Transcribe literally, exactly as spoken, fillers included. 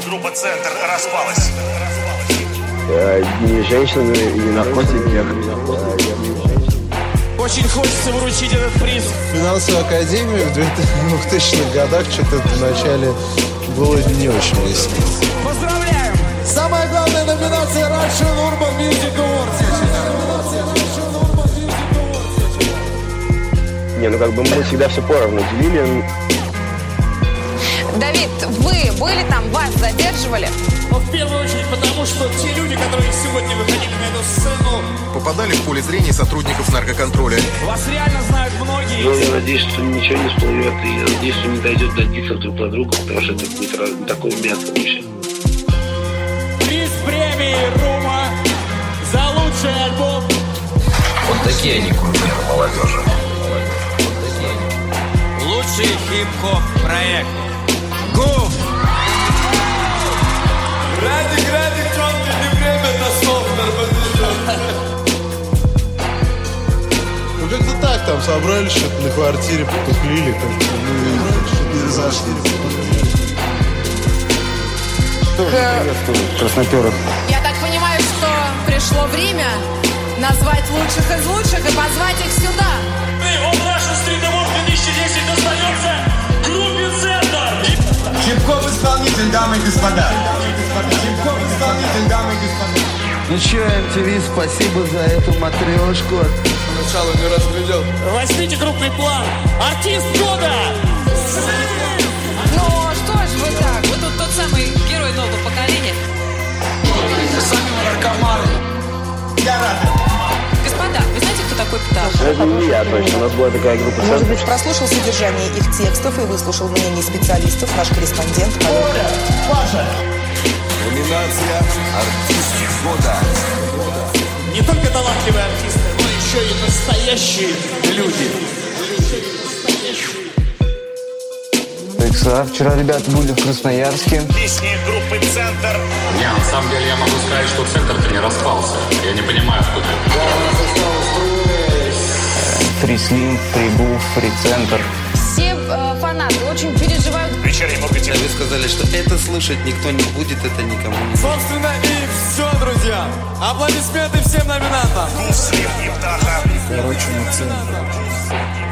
Группа «Центр» распалась. Не женщины и не наркотики. Очень хочется вручить этот приз. Финансовая академия в двухтысячных годах что-то в начале было не очень весело. Поздравляем! Самая главная номинация Russian Urban Music Awards. Не, ну как бы мы всегда все поровну делили. Давид, вы были там, вас задерживали? Но в первую очередь потому, что те люди, которые сегодня выходили на эту сцену, попадали в поле зрения сотрудников наркоконтроля. Вас реально знают многие. Ну, я надеюсь, что ничего не всплывет, и я надеюсь, что не дойдет до дисов друг на друга, потому что это будет раз... такое мясо вообще. Приз премии Рума за лучший альбом. Вот такие они кумиры молодежи. Лучший хип-хоп проект. Гу! Радик, Радик, Джонки, не время на софтер. Ну как-то так, там собрались что-то на квартире, потухлили, как-то, ну и разошли. Красноперов. Я так понимаю, что пришло время назвать лучших из лучших и позвать их сюда. Он Russian Street Award две тысячи десять достается группе «Центр». Хип-хоп-исполнитель, дамы и господа. Хип-хоп-исполнитель, дамы и господа. Ну чё, эм ти ви, спасибо за эту матрешку. Сначала не разглядел. Возьмите крупный план. Артист года. Ну что ж вы так? Вы тут тот самый герой нового поколения. Сами наркоманы. Я рад. Господа, вы знаете, кто такой Птах? Это не я, точно. У нас была такая группа. Может быть, прослушал содержание их текстов и выслушал мнение специалистов наш корреспондент. Паша. Номинация «Артист года». Не только талантливые артисты, но еще и настоящие люди. Икса, вчера ребята были в Красноярске. Песни группы «Центр». Не, на самом деле я могу сказать, что центр-то не распался. Я не понимаю, откуда это. Три Слим, Три Буф, Три Центр. Все э, фанаты очень переживают. Вечерний маркетинг. Вы сказали, что это слушать никто не будет, это никому не будет. Собственно, и все, друзья. Аплодисменты всем номинантам. Гуслим и Птаха. Короче, на центр.